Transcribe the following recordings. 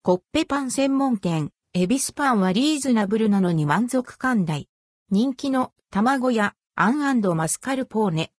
コッペパン専門店、恵比寿パンはリーズナブルなのに満足感大。人気の卵屋、アン&マスカルポーネ。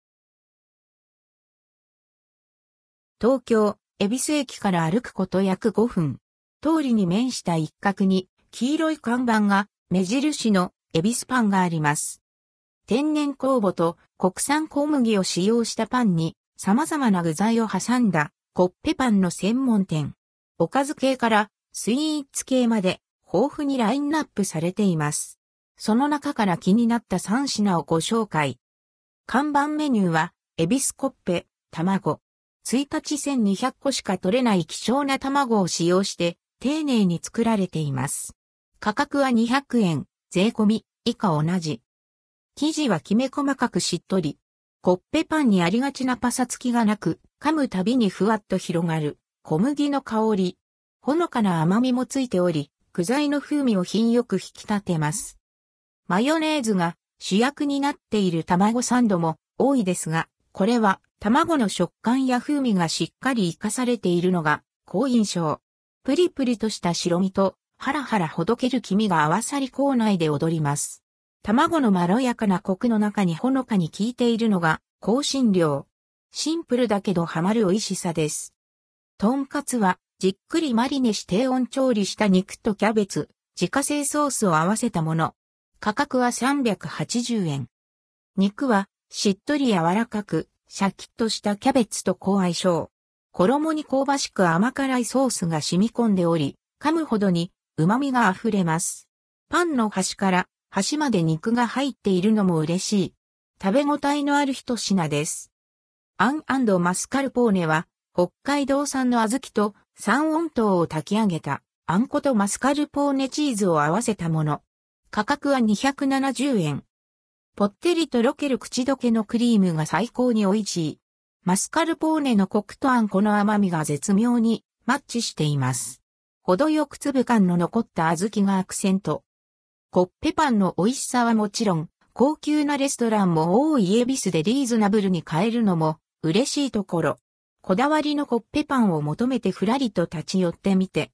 東京、恵比寿駅から歩くこと約5分。通りに面した一角に、黄色い看板が目印の恵比寿パンがあります。天然酵母と国産小麦を使用したパンに様々な具材を挟んだコッペパンの専門店。おかず系からスイーツ系まで豊富にラインナップされています。その中から気になった3品をご紹介。看板メニューは恵比寿コッペ、卵。1日1200個しか取れない希少な卵を使用して丁寧に作られています。価格は200円、税込み、以下同じ。生地はきめ細かくしっとり。コッペパンにありがちなパサつきがなく、噛むたびにふわっと広がる小麦の香り。ほのかな甘みもついており、具材の風味を品よく引き立てます。マヨネーズが主役になっている卵サンドも多いですが、これは卵の食感や風味がしっかり活かされているのが好印象。プリプリとした白身とハラハラほどける黄身が合わさり口内で踊ります。卵のまろやかなコクの中にほのかに効いているのが香辛料。シンプルだけどハマる美味しさです。とんかつはじっくりマリネし低温調理した肉とキャベツ、自家製ソースを合わせたもの。価格は380円。肉はしっとり柔らかく、シャキッとしたキャベツと好相性。衣に香ばしく甘辛いソースが染み込んでおり、噛むほどに旨味があふれます。パンの端から端まで肉が入っているのも嬉しい。食べ応えのある一品です。アン&マスカルポーネは、北海道産の小豆と三温糖を炊き上げた、あんことマスカルポーネチーズを合わせたもの。価格は270円。ぽってりとろける口どけのクリームが最高に美味しい。マスカルポーネのコクとあんこの甘みが絶妙にマッチしています。程よく粒感の残った小豆がアクセント。コッペパンの美味しさはもちろん、高級なレストランも多い恵比寿でリーズナブルに買えるのも嬉しいところ。こだわりのコッペパンを求めてふらりと立ち寄ってみて